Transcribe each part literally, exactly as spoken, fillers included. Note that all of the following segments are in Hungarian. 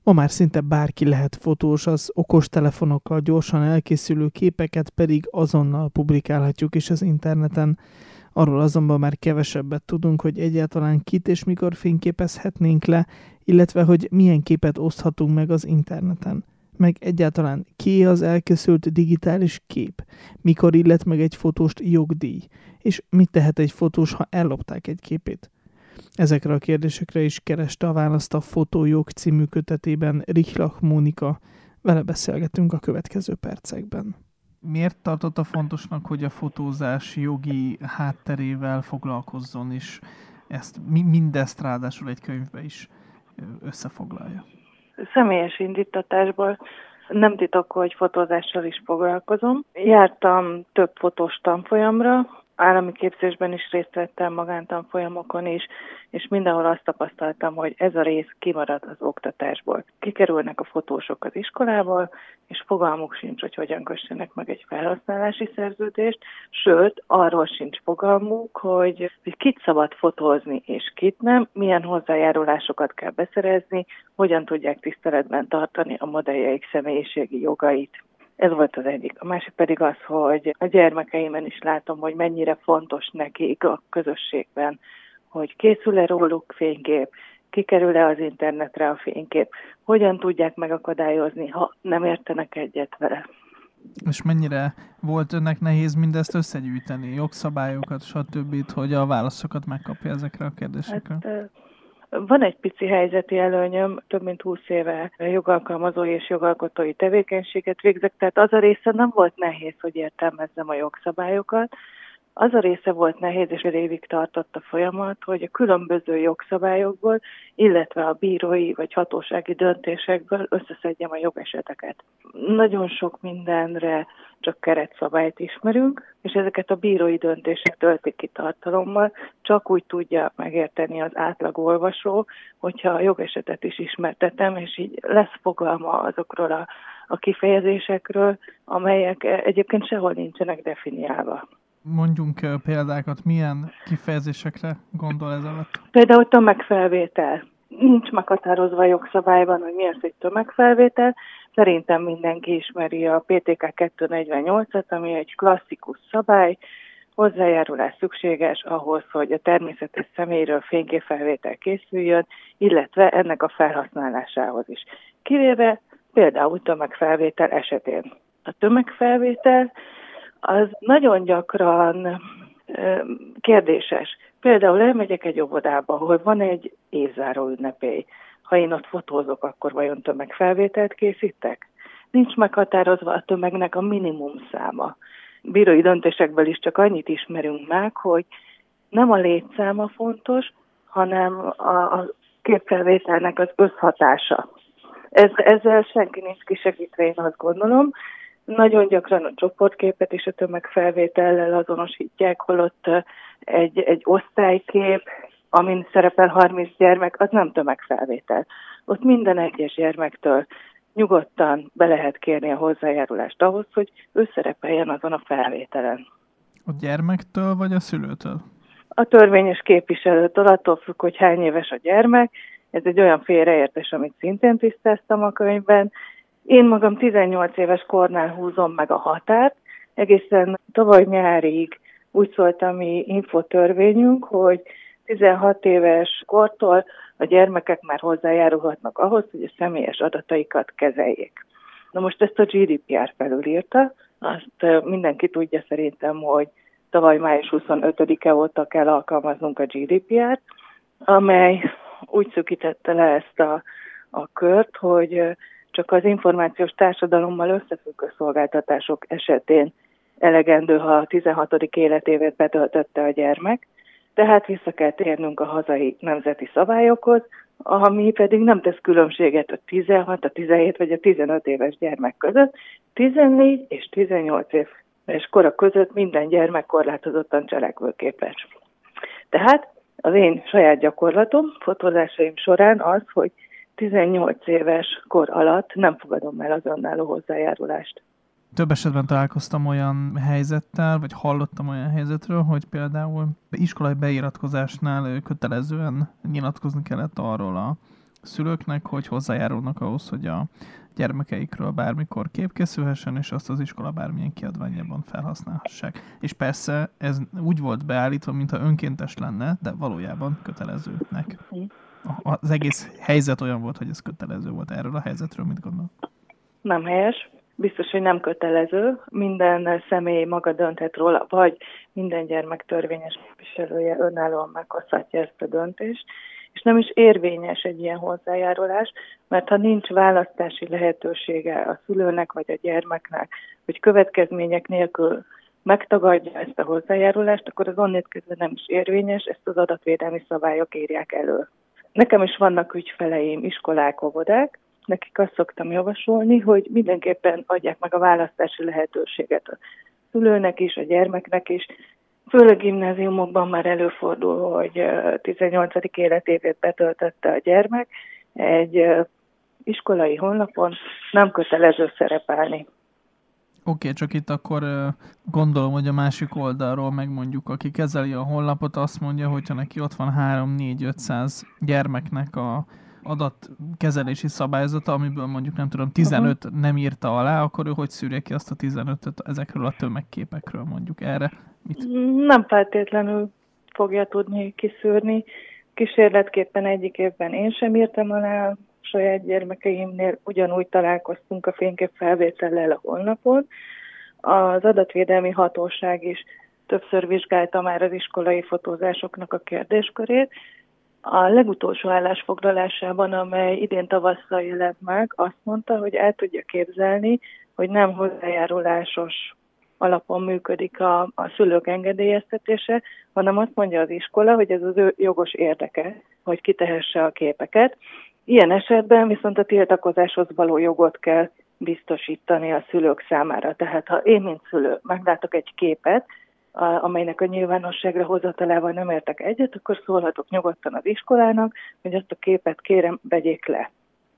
Ma már szinte bárki lehet fotós, az okostelefonokkal gyorsan elkészülő képeket pedig azonnal publikálhatjuk is az interneten. Arról azonban már kevesebbet tudunk, hogy egyáltalán kit és mikor fényképezhetnénk le, illetve hogy milyen képet oszthatunk meg az interneten. Meg egyáltalán ki az elkészült digitális kép, mikor illet meg egy fotóst jogdíj, és mit tehet egy fotós, ha ellopták egy képét. Ezekre a kérdésekre is kereste a választ a Fotójog című kötetében Richlach Mónika. Vele beszélgetünk a következő percekben. Miért tartotta fontosnak, hogy a fotózás jogi hátterével foglalkozzon, és ezt, mindezt ráadásul egy könyvbe is összefoglalja? Személyes indítatásból nem titok, hogy fotózással is foglalkozom. Jártam több fotós tanfolyamra, állami képzésben is részt vettem, magántanfolyamokon is, és mindenhol azt tapasztaltam, hogy ez a rész kimarad az oktatásból. Kikerülnek a fotósok az iskolából, és fogalmuk sincs, hogy hogyan kössenek meg egy felhasználási szerződést, sőt, arról sincs fogalmuk, hogy kit szabad fotózni és kit nem, milyen hozzájárulásokat kell beszerezni, hogyan tudják tiszteletben tartani a modelljeik személyiségi jogait. Ez volt az egyik. A másik pedig az, hogy a gyermekeimen is látom, hogy mennyire fontos nekik a közösségben, hogy készül-e róluk fénykép, kikerül-e az internetre a fénykép, hogyan tudják megakadályozni, ha nem értenek egyet vele. És mennyire volt önnek nehéz mindezt összegyűjteni, jogszabályokat, stb., hogy a válaszokat megkapja ezekre a kérdésekre? Hát, van egy pici helyzeti előnyöm, több mint húsz éve jogalkalmazói és jogalkotói tevékenységet végzek, tehát az a része nem volt nehéz, hogy értelmezzem a jogszabályokat. Az a része volt nehéz, és évig tartott a folyamat, hogy a különböző jogszabályokból, illetve a bírói vagy hatósági döntésekből összeszedjem a jogeseteket. Nagyon sok mindenre csak keretszabályt ismerünk, és ezeket a bírói döntések töltik ki tartalommal, csak úgy tudja megérteni az átlag olvasó, hogyha a jogesetet is ismertetem, és így lesz fogalma azokról a, a kifejezésekről, amelyek egyébként sehol nincsenek definiálva. Mondjunk példákat, milyen kifejezésekre gondol ez alatt? Például tömegfelvétel. Nincs meghatározva a jogszabályban, hogy mi az egy tömegfelvétel. Szerintem mindenki ismeri a P T K kétszáznegyvennyolcat, ami egy klasszikus szabály. Hozzájárulás szükséges ahhoz, hogy a természetes személyről fényképfelvétel készüljön, illetve ennek a felhasználásához is. Kivéve például tömegfelvétel esetén. A tömegfelvétel az nagyon gyakran kérdéses. Például elmegyek egy óvodába, ahol van egy évzáró ünnepély. Ha én ott fotózok, akkor vajon tömegfelvételt készítek? Nincs meghatározva a tömegnek a minimum száma. Bírói döntésekből is csak annyit ismerünk meg, hogy nem a létszáma fontos, hanem a, a képfelvételnek az összhatása. Ez, ezzel senki nincs kisegítve, én azt gondolom. Nagyon gyakran a csoportképet is a tömegfelvétellel azonosítják, holott egy, egy osztálykép, amin szerepel harminc gyermek, az nem tömegfelvétel. Ott minden egyes gyermektől nyugodtan be lehet kérni a hozzájárulást ahhoz, hogy ő szerepeljen azon a felvételen. A gyermektől vagy a szülőtől? A törvényes képviselőtől, attól függ, hogy hány éves a gyermek. Ez egy olyan félreértés, amit szintén tisztáztam a könyvben. Én magam tizennyolc éves kornál húzom meg a határt. Egészen tavaly nyárig úgy szólt a mi infotörvényünk, hogy tizenhat éves kortól a gyermekek már hozzájárulhatnak ahhoz, hogy a személyes adataikat kezeljék. Na most ezt a G D P R felülírta, azt mindenki tudja szerintem, hogy tavaly május huszonötödike óta kell alkalmaznunk a G D P R-t, amely úgy szűkítette le ezt a, a kört, hogy csak az információs társadalommal összefüggő szolgáltatások esetén elegendő, ha a tizenhatodik életévet betöltötte a gyermek, tehát vissza kell térnünk a hazai nemzeti szabályokhoz, ami pedig nem tesz különbséget a tizenhat, a tizenhét vagy a tizenöt éves gyermek között. tizennégy és tizennyolc éves kora között minden gyermek korlátozottan cselekvőképes. Tehát az én saját gyakorlatom fotózásaim során az, hogy tizennyolc éves kor alatt nem fogadom el az önálló hozzájárulást. Több esetben találkoztam olyan helyzettel, vagy hallottam olyan helyzetről, hogy például iskolai beiratkozásnál kötelezően nyilatkozni kellett arról a szülőknek, hogy hozzájárulnak ahhoz, hogy a gyermekeikről bármikor kép készülhessen, és azt az iskola bármilyen kiadványában felhasználhassák. És persze ez úgy volt beállítva, mintha önkéntes lenne, de valójában kötelezőnek. Az egész helyzet olyan volt, hogy ez kötelező volt. Erről a helyzetről mit gondol? Nem helyes. Biztos, hogy nem kötelező. Minden személy maga dönthet róla, vagy minden gyermek törvényes képviselője önállóan meghozhatja ezt a döntést. És nem is érvényes egy ilyen hozzájárulás, mert ha nincs választási lehetősége a szülőnek vagy a gyermeknek, hogy következmények nélkül megtagadja ezt a hozzájárulást, akkor az onnét kezdve nem is érvényes, ezt az adatvédelmi szabályok írják elő. Nekem is vannak ügyfeleim, iskolák, óvodák, nekik azt szoktam javasolni, hogy mindenképpen adják meg a választási lehetőséget a szülőnek is, a gyermeknek is. Főleg gimnáziumokban már előfordul, hogy tizennyolcadik életévét betöltötte a gyermek, egy iskolai honlapon nem kötelező szerepelni. Oké, okay, csak itt akkor gondolom, hogy a másik oldalról megmondjuk, aki kezeli a honlapot, azt mondja, hogyha neki ott van három-négy-ötszáz gyermeknek a adatkezelési szabályzata, amiből mondjuk nem tudom, tizenöt uh-huh. nem írta alá, akkor ő hogy szűrje ki azt a tizenötöt ezekről a tömegképekről mondjuk erre? Mit? Nem feltétlenül fogja tudni kiszűrni. Kísérletképpen egyik évben én sem írtam alá, saját gyermekeimnél ugyanúgy találkoztunk a fényképfelvétellel a honlapon. Az adatvédelmi hatóság is többször vizsgálta már az iskolai fotózásoknak a kérdéskörét. A legutolsó állásfoglalásában, amely idén tavasszal jelent meg, azt mondta, hogy el tudja képzelni, hogy nem hozzájárulásos alapon működik a, a szülők engedélyeztetése, hanem azt mondja az iskola, hogy ez az ő jogos érdeke, hogy kitehesse a képeket. Ilyen esetben viszont a tiltakozáshoz való jogot kell biztosítani a szülők számára. Tehát ha én, mint szülő, meglátok egy képet, a, amelynek a nyilvánosságra hozatalával nem értek egyet, akkor szólhatok nyugodtan az iskolának, hogy azt a képet kérem, vegyék le.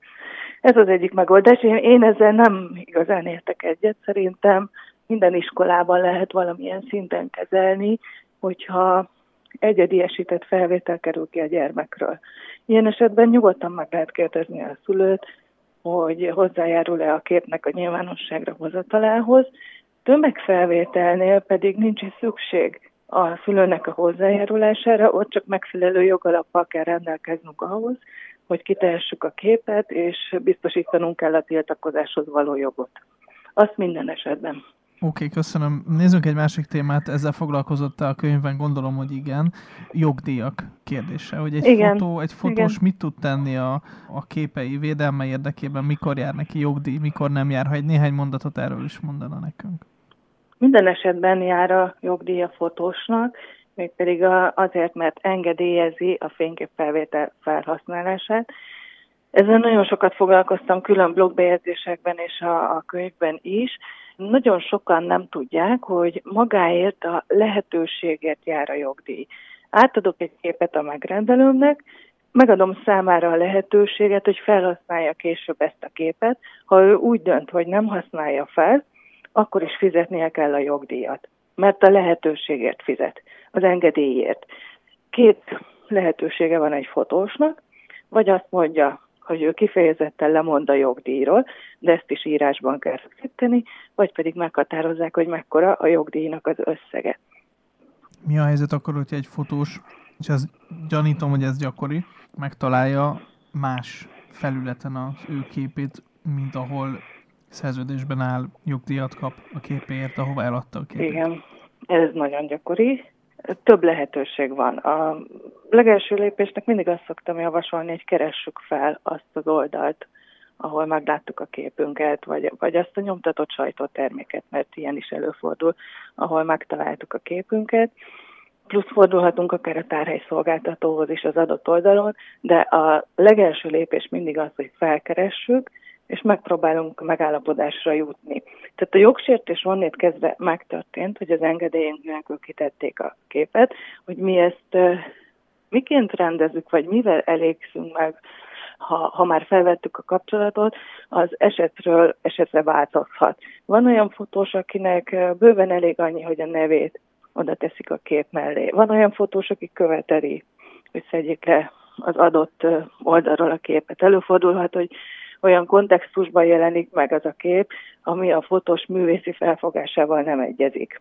Ez az egyik megoldás. Én, én ezzel nem igazán értek egyet. Szerintem minden iskolában lehet valamilyen szinten kezelni, hogyha egyediesített felvétel kerül ki a gyermekről. Ilyen esetben nyugodtan meg lehet kérdezni a szülőt, hogy hozzájárul-e a képnek a nyilvánosságra hozatalához. Tömegfelvételnél pedig nincs is szükség a szülőnek a hozzájárulására, ott csak megfelelő jogalappal kell rendelkeznünk ahhoz, hogy kitehessük a képet, és biztosítanunk kell a tiltakozáshoz való jogot. Azt minden esetben. Oké, okay, köszönöm. Nézzünk egy másik témát, ezzel foglalkozott a könyvben, gondolom, hogy igen. Jogdíjak kérdése, hogy egy, igen, fotó, egy fotós igen. mit tud tenni a, a képei védelme érdekében, mikor jár neki jogdíj, mikor nem jár, ha egy néhány mondatot erről is mondana nekünk. Minden esetben jár a jogdíj a fotósnak, mégpedig azért, mert engedélyezi a fényképfelvétel felhasználását. Ezzel nagyon sokat foglalkoztam külön blogbejegyzésekben és a, a könyvben is. Nagyon sokan nem tudják, hogy magáért a lehetőségért jár a jogdíj. Átadok egy képet a megrendelőmnek, megadom számára a lehetőséget, hogy felhasználja később ezt a képet. Ha ő úgy dönt, hogy nem használja fel, akkor is fizetnie kell a jogdíjat, mert a lehetőségért fizet, az engedélyért. Két lehetősége van egy fotósnak, vagy azt mondja, hogy ő kifejezetten lemond a jogdíjról, de ezt is írásban kell rögzíteni, vagy pedig meghatározzák, hogy mekkora a jogdíjnak az összege. Mi a helyzet akkor, hogyha egy fotós, és ez, gyanítom, hogy ez gyakori, megtalálja más felületen az ő képét, mint ahol szerződésben áll, jogdíjat kap a képéért, ahova eladta a képét? Igen, ez nagyon gyakori. Több lehetőség van. A legelső lépésnek mindig azt szoktam javasolni, hogy keressük fel azt az oldalt, ahol megláttuk a képünket, vagy, vagy azt a nyomtatott sajtóterméket, mert ilyen is előfordul, ahol megtaláltuk a képünket. Plusz fordulhatunk akár a tárhely szolgáltatóhoz is az adott oldalon, de a legelső lépés mindig az, hogy felkeressük, és megpróbálunk megállapodásra jutni. Tehát a jogsértés onnét kezdve megtörtént, hogy az engedélyünk nélkül kitették a képet, hogy mi ezt uh, miként rendezzük, vagy mivel elégszünk meg, ha, ha már felvettük a kapcsolatot, az esetről esetre változhat. Van olyan fotós, akinek bőven elég annyi, hogy a nevét oda teszik a kép mellé. Van olyan fotós, aki követeli, hogy szedjék le az adott oldalról a képet. Előfordulhat, hogy olyan kontextusban jelenik meg az a kép, ami a fotós művészi felfogásával nem egyezik.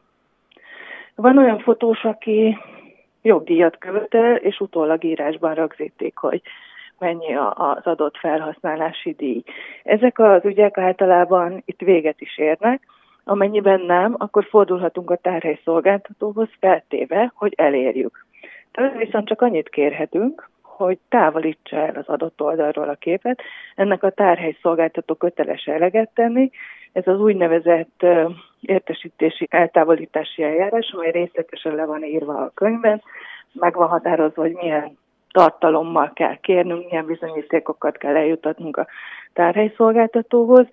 Van olyan fotós, aki jogdíjat követel, és utólag írásban rögzítik, hogy mennyi az adott felhasználási díj. Ezek az ügyek általában itt véget is érnek, amennyiben nem, akkor fordulhatunk a tárhelyszolgáltatóhoz feltéve, hogy elérjük. Tehát viszont csak annyit kérhetünk, hogy távolítsa el az adott oldalról a képet. Ennek a tárhelyszolgáltató köteles eleget tenni. Ez az úgynevezett értesítési eltávolítási eljárás, amely részletesen le van írva a könyvben, meg van határozva, hogy milyen tartalommal kell kérnünk, milyen bizonyítékokat kell eljutatnunk a tárhelyszolgáltatóhoz,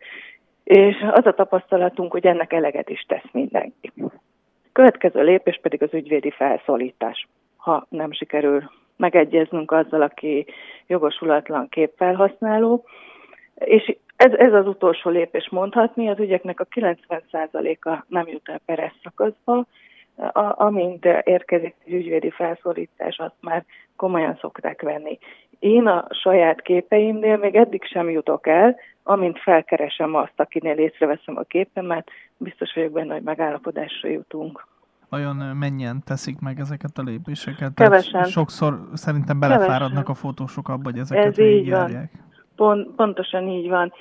és az a tapasztalatunk, hogy ennek eleget is tesz mindenki. Következő lépés pedig az ügyvédi felszólítás. Ha nem sikerül megegyeznünk azzal, aki jogosulatlan képfelhasználó, és ez, ez az utolsó lépés mondhatni, az ügyeknek a kilencven százaléka nem jut el peres szakaszba, a, amint érkezik az ügyvédi felszólítás, azt már komolyan szokták venni. Én a saját képeimnél még eddig sem jutok el, amint felkeresem azt, akinél észreveszem a képemet, biztos vagyok benne, hogy megállapodásra jutunk. Vajon mennyien teszik meg ezeket a lépéseket? Kevesen. Tehát sokszor szerintem belefáradnak a fotósok abba, hogy ezeket Ez így van. végigjárják. Pont, pontosan így van.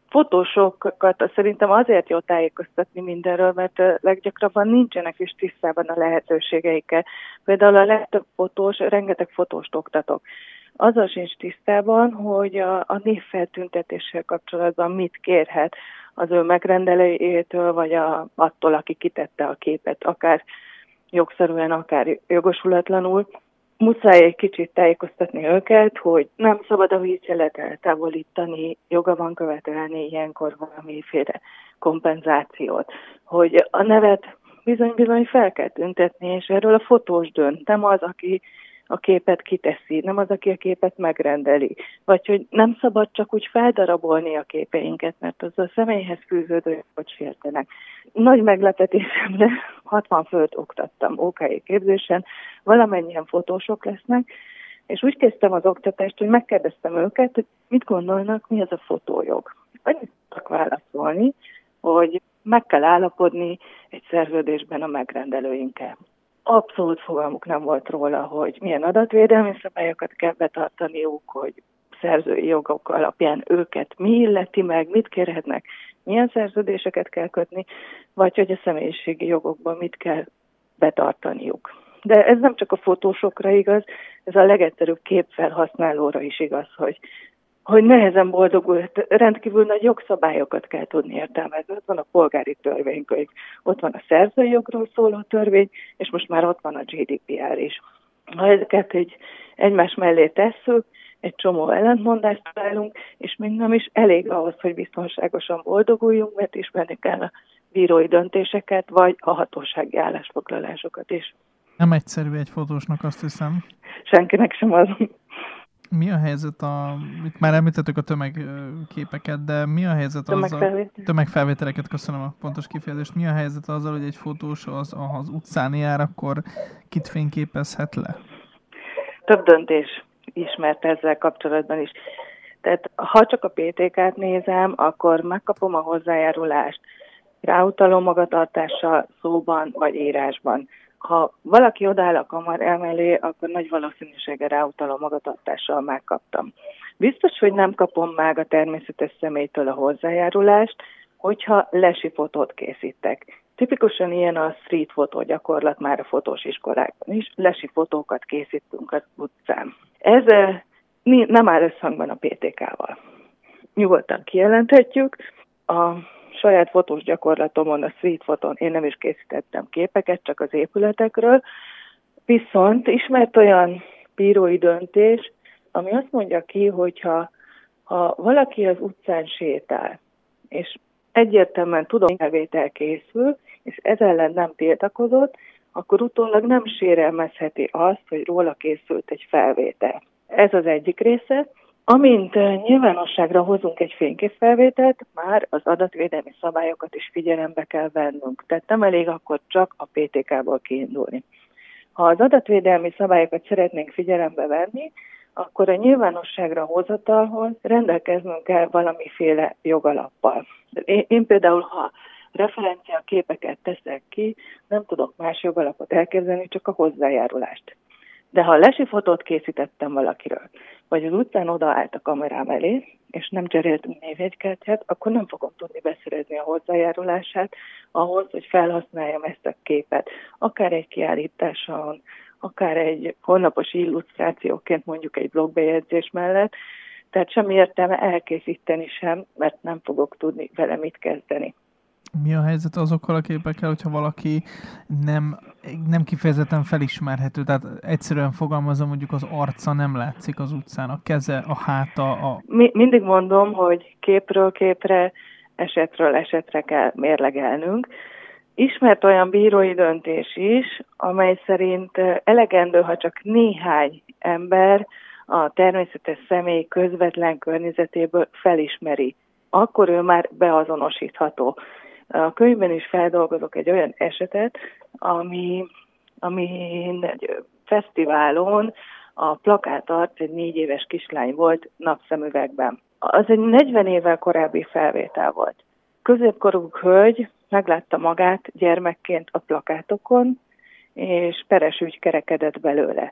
Fotósokat szerintem azért jó tájékoztatni mindenről, mert leggyakrabban nincsenek is tisztában a lehetőségeikkel. Például a legtöbb fotós, rengeteg fotóst oktatok. Azzal sincs tisztában, hogy a, a névfeltüntetéssel kapcsolatban mit kérhet az ő megrendelőjétől, vagy a, attól, aki kitette a képet, akár jogszerűen, akár jogosulatlanul. Muszáj egy kicsit tájékoztatni őket, hogy nem szabad a vízjelet eltávolítani, joga van követelni ilyenkor valamiféle kompenzációt. Hogy a nevet bizony-bizony fel kell tüntetni, és erről a fotós dönt, nem az, aki a képet kiteszi, nem az, aki a képet megrendeli. Vagy hogy nem szabad csak úgy feldarabolni a képeinket, mert az a személyhez fűződő, hogy sértenek. Nagy meglepetésemre hatvan főt oktattam ó ká é képzésen, valamennyien fotósok lesznek, és úgy kezdtem az oktatást, hogy megkérdeztem őket, hogy mit gondolnak, mi az a fotójog. Annyit tudtak válaszolni, hogy meg kell állapodni egy szerződésben a megrendelőinkkel. Abszolút fogalmuk nem volt róla, hogy milyen adatvédelmi szabályokat kell betartaniuk, hogy szerzői jogok alapján őket mi illeti meg, mit kérhetnek, milyen szerződéseket kell kötni, vagy hogy a személyiségi jogokban mit kell betartaniuk. De ez nem csak a fotósokra igaz, ez a legegyszerűbb képfelhasználóra is igaz, hogy hogy nehezen boldogul, rendkívül nagy jogszabályokat kell tudni értelmezni. Ott van a polgári törvénykönyv, ott van a szerzői jogról szóló törvény, és most már ott van a gé dé pé er is. Ha ezeket egy, egymás mellé tesszük, egy csomó ellentmondást találunk, és még nem is elég ahhoz, hogy biztonságosan boldoguljunk, mert ismerni kell a bírói döntéseket, vagy a hatósági állásfoglalásokat is. Nem egyszerű egy fotósnak, azt hiszem. Senkinek sem az. Mi a helyzet a... Itt már említettük a tömegképeket, de mi a helyzet azzal... Tömegfelvételeket, köszönöm a pontos kifejezést. Mi a helyzet azzal, hogy egy fotós az, az utcán jár, akkor kit fényképezhet le? Több döntés ismert ezzel kapcsolatban is. Tehát ha csak a pé té ká-t nézem, akkor megkapom a hozzájárulást ráutaló magatartással, szóban vagy írásban. Ha valaki odáll a kamera mellé, akkor nagy valószínűséggel ráutaló magatartással megkaptam. Biztos, hogy nem kapom meg a természetes személytől a hozzájárulást, hogyha lesi fotót készítek. Tipikusan ilyen a street fotó gyakorlat már a fotós iskolákban is, lesi fotókat készítünk az utcán. Ez nem áll összhangban a pé té ká-val. Nyugodtan kijelenthetjük, a saját fotós gyakorlatomon, a street fotón én nem is készítettem képeket, csak az épületekről, viszont ismert olyan bírói döntés, ami azt mondja ki, hogyha ha valaki az utcán sétál, és egyértelműen tudom, hogy felvétel készül, és ez ellen nem tiltakozott, akkor utólag nem sérelmezheti azt, hogy róla készült egy felvétel. Ez az egyik része. Amint nyilvánosságra hozunk egy fényképfelvételt, már az adatvédelmi szabályokat is figyelembe kell vennünk. Tehát nem elég akkor csak a pé té ká-ból kiindulni. Ha az adatvédelmi szabályokat szeretnénk figyelembe venni, akkor a nyilvánosságra hozatalhoz rendelkeznünk kell valamiféle jogalappal. Én, én például, ha referencia képeket teszek ki, nem tudok más jogalapot elképzelni, csak a hozzájárulást. De ha lesi fotót készítettem valakiről, vagy az utcán odaállt a kamerám elé, és nem cseréltünk névjegykártyát, akkor nem fogom tudni beszerezni a hozzájárulását ahhoz, hogy felhasználjam ezt a képet. Akár egy kiállításon, akár egy honlapos illusztrációként, mondjuk egy blogbejegyzés mellett, tehát semmi értelme elkészíteni sem, mert nem fogok tudni vele mit kezdeni. Mi a helyzet azokkal a képekkel, hogyha valaki nem, nem kifejezetten felismerhető, tehát egyszerűen fogalmazom, mondjuk az arca nem látszik az utcán, a keze, a háta, a... Mi, mindig mondom, hogy képről képre, esetről esetre kell mérlegelnünk. Ismert olyan bírói döntés is, amely szerint elegendő, ha csak néhány ember a természetes személy közvetlen környezetéből felismeri. Akkor ő már beazonosítható. A könyvben is feldolgozok egy olyan esetet, ami, amin egy fesztiválon a plakátarc egy négy éves kislány volt napszemüvegben. Az egy negyven évvel korábbi felvétel volt. Középkorú hölgy meglátta magát gyermekként a plakátokon, és peres ügy kerekedett belőle.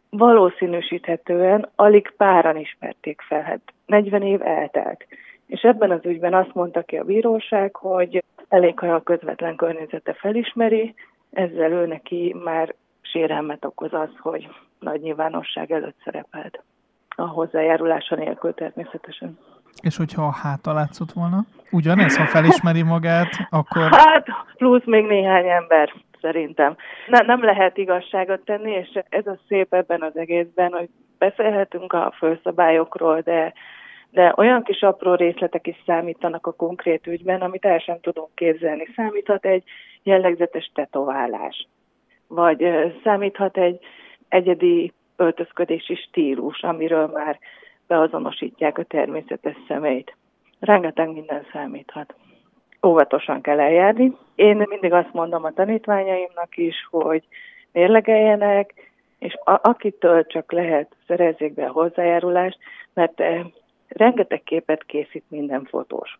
Valószínűsíthetően alig páran ismerték fel, hát negyven év eltelt. És ebben az ügyben azt mondta ki a bíróság, hogy elég, ha a közvetlen környezete felismeri, ezzel ő neki már sérelmet okoz az, hogy nagy nyilvánosság előtt szerepelt. A hozzájárulása nélkül természetesen. És hogyha a háta látszott volna? Ugyanez, ha felismeri magát, akkor... Hát, plusz még néhány ember, szerintem. Ne, nem lehet igazságot tenni, és ez a szép ebben az egészben, hogy beszélhetünk a főszabályokról, de de olyan kis apró részletek is számítanak a konkrét ügyben, amit el sem tudunk képzelni. Számíthat egy jellegzetes tetoválás, vagy számíthat egy egyedi öltözködési stílus, amiről már beazonosítják a természetes személyt. Rengeteg minden számíthat. Óvatosan kell eljárni. Én mindig azt mondom a tanítványaimnak is, hogy mérlegeljenek, és a- akitől csak lehet, szerezzék be a hozzájárulást, mert rengeteg képet készít minden fotós.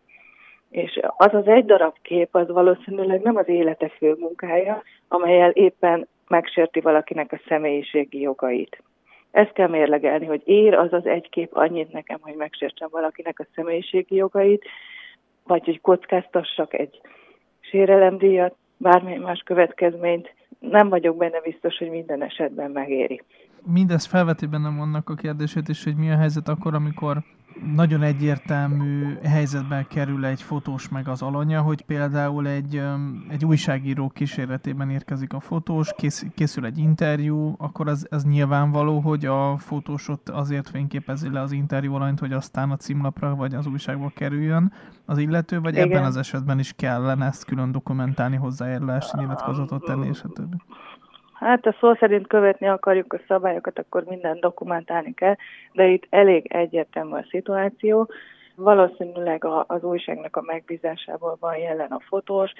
És az az egy darab kép, az valószínűleg nem az élete fő munkája, amellyel éppen megsérti valakinek a személyiségi jogait. Ezt kell mérlegelni, hogy ér az az egy kép annyit nekem, hogy megsértsem valakinek a személyiségi jogait, vagy hogy kockáztassak egy sérelemdíjat, bármilyen más következményt. Nem vagyok benne biztos, hogy minden esetben megéri. Mindez felveti bennem annak a kérdését is, hogy mi a helyzet akkor, amikor nagyon egyértelmű helyzetben kerül egy fotós meg az alanya, hogy például egy, egy újságíró kíséretében érkezik a fotós, kész, készül egy interjú, akkor az, az nyilvánvaló, hogy a fotós ott azért fényképezi le az interjú alanyt, hogy aztán a címlapra vagy az újságba kerüljön az illető, vagy Igen. ebben az esetben is kellene ezt külön dokumentálni, hozzájárulási nyilatkozatot tenni, és a többi. Hát, ha szó szerint követni akarjuk a szabályokat, akkor mindent dokumentálni kell, de itt elég egyértelmű a szituáció. Valószínűleg a, az újságnak a megbízásából van jelen a fotós,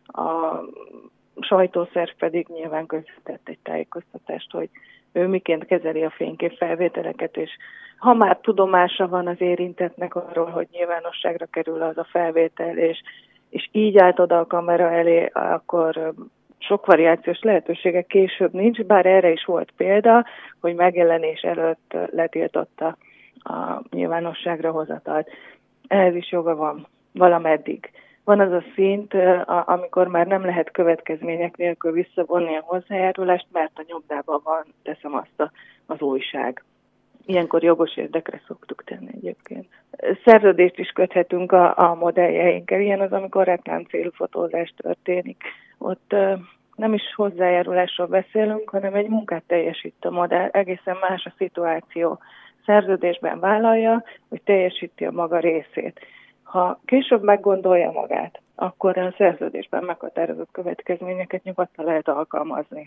a sajtószerv pedig nyilván közvetett egy tájékoztatást, hogy ő miként kezeli a fényképfelvételeket, és ha már tudomása van az érintettnek arról, hogy nyilvánosságra kerül az a felvétel, és, és így állt oda a kamera elé, akkor sok variációs lehetősége később nincs, bár erre is volt példa, hogy megjelenés előtt letiltotta a nyilvánosságra hozatalt. Ehhez is joga van valameddig. Van az a szint, amikor már nem lehet következmények nélkül visszavonni a hozzájárulást, mert a nyomdában van, teszem azt a, az újság. Ilyenkor jogos érdekre szoktuk tenni egyébként. Szerződést is köthetünk a, a modelljeinkkel. Ilyen az, amikor reklám célú fotózás történik. Ott uh, nem is hozzájárulásról beszélünk, hanem egy munkát teljesít a modell. Egészen más a szituáció. Szerződésben vállalja, hogy teljesíti a maga részét. Ha később meggondolja magát, akkor a szerződésben meghatározott következményeket nyugodtan lehet alkalmazni.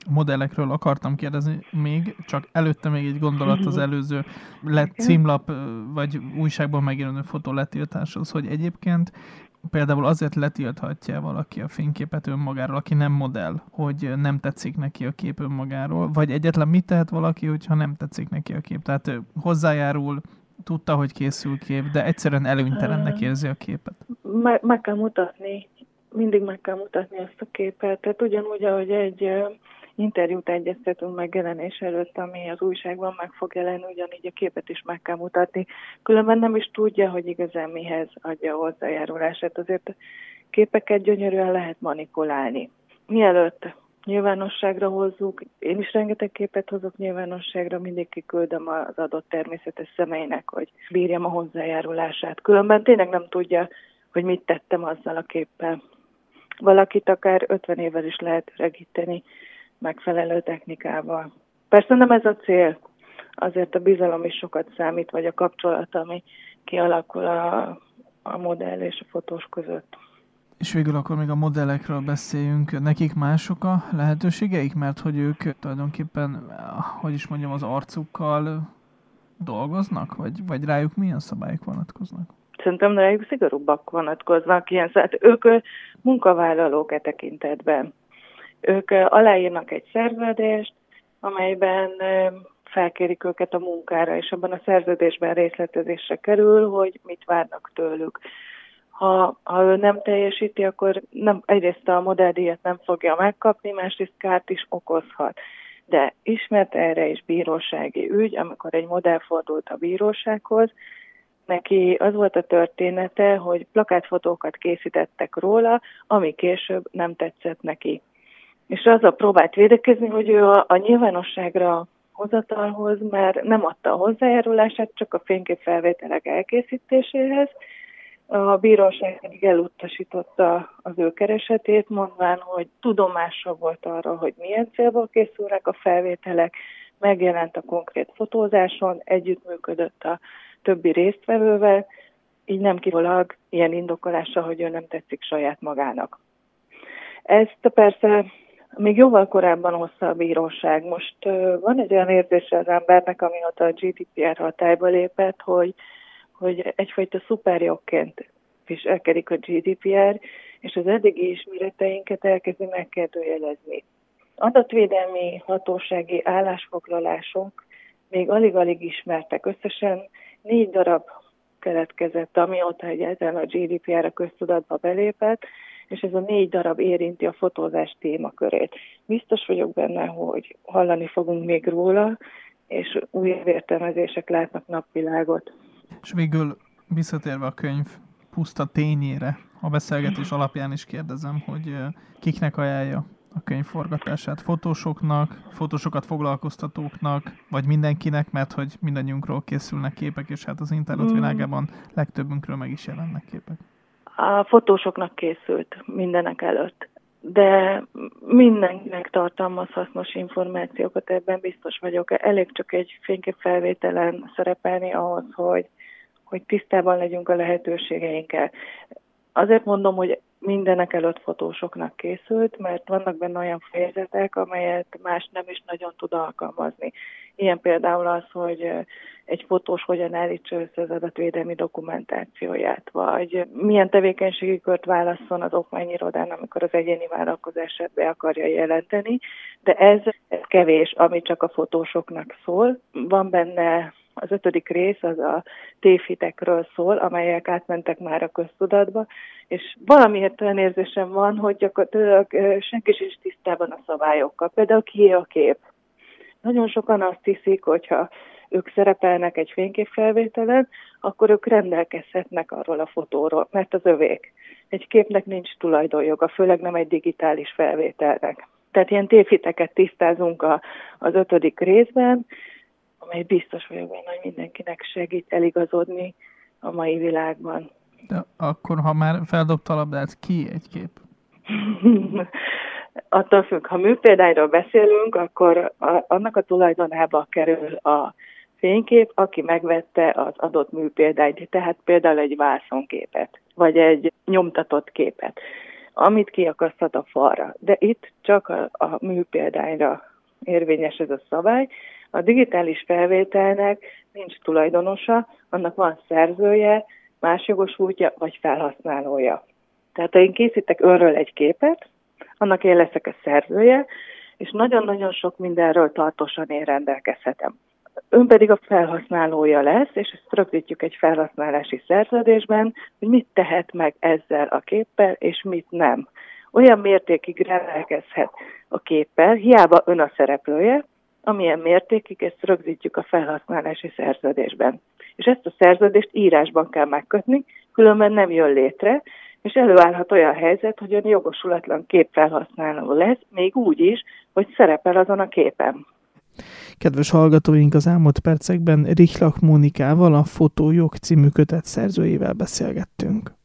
modellekről akartam kérdezni még, csak előtte még egy gondolat az előző lett címlap vagy újságban megjelenő fotó letiltáshoz, hogy egyébként például azért letilthatja valaki a fényképet önmagáról, aki nem modell, hogy nem tetszik neki a kép önmagáról, vagy egyetlen mit tehet valaki, hogyha nem tetszik neki a kép? Tehát hozzájárul, tudta, hogy készül kép, de egyszerűen előnytelennek érzi a képet. Meg, meg kell mutatni, mindig meg kell mutatni ezt a képet. Tehát ugyanúgy, ahogy egy interjút egyeztetünk megjelenés előtt, ami az újságban meg fog jelenni, ugyanígy a képet is meg kell mutatni. Különben nem is tudja, hogy igazán mihez adja a hozzájárulását. Azért a képeket gyönyörűen lehet manipulálni. Mielőtt nyilvánosságra hozzuk, én is rengeteg képet hozok nyilvánosságra, mindig kiküldöm az adott természetes személynek, hogy bírjam a hozzájárulását. Különben tényleg nem tudja, hogy mit tettem azzal a képpel. Valakit akár ötven évvel is lehet öregíteni megfelelő technikával. Persze nem ez a cél, azért a bizalom is sokat számít, vagy a kapcsolat, ami kialakul a, a modell és a fotós között. És végül akkor még a modellekről beszéljünk. Nekik mások a lehetőségeik, mert hogy ők tulajdonképpen, hogy is mondjam, az arcukkal dolgoznak, vagy, vagy rájuk milyen szabályok vonatkoznak? Szerintem rájuk szigorúbbak vonatkoznak ilyen, szóval ők munkavállalók e tekintetben. Ők aláírnak egy szerződést, amelyben felkérik őket a munkára, és abban a szerződésben részletezésre kerül, hogy mit várnak tőlük. Ha, ha ő nem teljesíti, akkor nem, egyrészt a modelldíjat nem fogja megkapni, másrészt kárt is okozhat. De ismert erre is bírósági ügy, amikor egy modell fordult a bírósághoz, neki az volt a története, hogy plakátfotókat készítettek róla, ami később nem tetszett neki. És azzal próbált védekezni, hogy ő a, a nyilvánosságra hozatalhoz már nem adta a hozzájárulását, csak a fényképfelvételek elkészítéséhez. A bíróság pedig elutasította az ő keresetét, mondván, hogy tudomása volt arra, hogy milyen célból készülnek a felvételek, megjelent a konkrét fotózáson, együttműködött a többi résztvevővel, így nem kifolyólag ilyen indokolása, hogy ő nem tetszik saját magának. Ezt persze még jóval korábban hozta a bíróság. Most uh, van egy olyan érzése az embernek, amióta a gé dé pé er hatályba lépett, hogy, hogy egyfajta szuperjogként viselkedik a gé dé pé er, és az eddigi ismereteinket elkezdi megkérdőjelezni. Adatvédelmi hatósági állásfoglalások még alig-alig ismertek. Összesen négy darab keletkezett, amióta egyáltalán a gé dé pé er a köztudatba belépett, és ez a négy darab érinti a fotózás témakörét. Biztos vagyok benne, hogy hallani fogunk még róla, és új értelmezések látnak napvilágot. És végül visszatérve a könyv puszta tényére, a beszélgetés alapján is kérdezem, hogy kiknek ajánlja a könyv forgatását? Fotósoknak, fotósokat foglalkoztatóknak, vagy mindenkinek, mert hogy mindannyiunkról készülnek képek, és hát az internet világában legtöbbünkről meg is jelennek képek. A fotósoknak készült mindenek előtt, de mindenkinek tartalmaz hasznos információkat, ebben biztos vagyok. Elég csak egy fényképfelvételen szerepelni ahhoz, hogy, hogy tisztában legyünk a lehetőségeinkkel. Azért mondom, hogy mindenek előtt fotósoknak készült, mert vannak benne olyan fejezetek, amelyet más nem is nagyon tud alkalmazni. Ilyen például az, hogy egy fotós hogyan állítsa össze az adatvédelmi dokumentációját, vagy milyen tevékenységi kört válasszon az okmányirodán, amikor az egyéni vállalkozását be akarja jelenteni, de ez, ez kevés, ami csak a fotósoknak szól. Van benne az ötödik rész, az a tévhitekről szól, amelyek átmentek már a köztudatba, és valamiért olyan érzésem van, hogy gyakorlatilag senki sincs tisztában a szabályokkal. Például kié a kép. Nagyon sokan azt hiszik, hogyha ők szerepelnek egy fényképfelvételen, akkor ők rendelkezhetnek arról a fotóról, mert az övék. Egy képnek nincs tulajdonjoga, főleg nem egy digitális felvételnek. Tehát ilyen tévhiteket tisztázunk a, az ötödik részben, amely biztos vagyok benne, hogy mindenkinek segít eligazodni a mai világban. De akkor, ha már feldobta a labdát, ki egy kép? Attól függ, ha műpéldányról beszélünk, akkor a, annak a tulajdonába kerül a fénykép, aki megvette az adott műpéldányt, tehát például egy vászonképet, vagy egy nyomtatott képet. amit kiakaszthat a falra. De itt csak a, a műpéldányra érvényes ez a szabály. A digitális felvételnek nincs tulajdonosa, annak van szerzője, más jogosultja vagy felhasználója. Tehát ha én készítek önről egy képet, annak én leszek a szerzője, és nagyon-nagyon sok mindenről tartósan én rendelkezhetem. Ön pedig a felhasználója lesz, és ezt rögzítjük egy felhasználási szerződésben, hogy mit tehet meg ezzel a képpel, és mit nem. Olyan mértékig rendelkezhet a képpel, hiába ön a szereplője, amilyen mértékig ezt rögzítjük a felhasználási szerződésben. És ezt a szerződést írásban kell megkötni, különben nem jön létre, és előállhat olyan helyzet, hogy ön jogosulatlan képfelhasználó lesz, még úgy is, hogy szerepel azon a képen. Kedves hallgatóink, az elmúlt percekben Richlak Mónikával, a Fotójog című kötet szerzőjével beszélgettünk.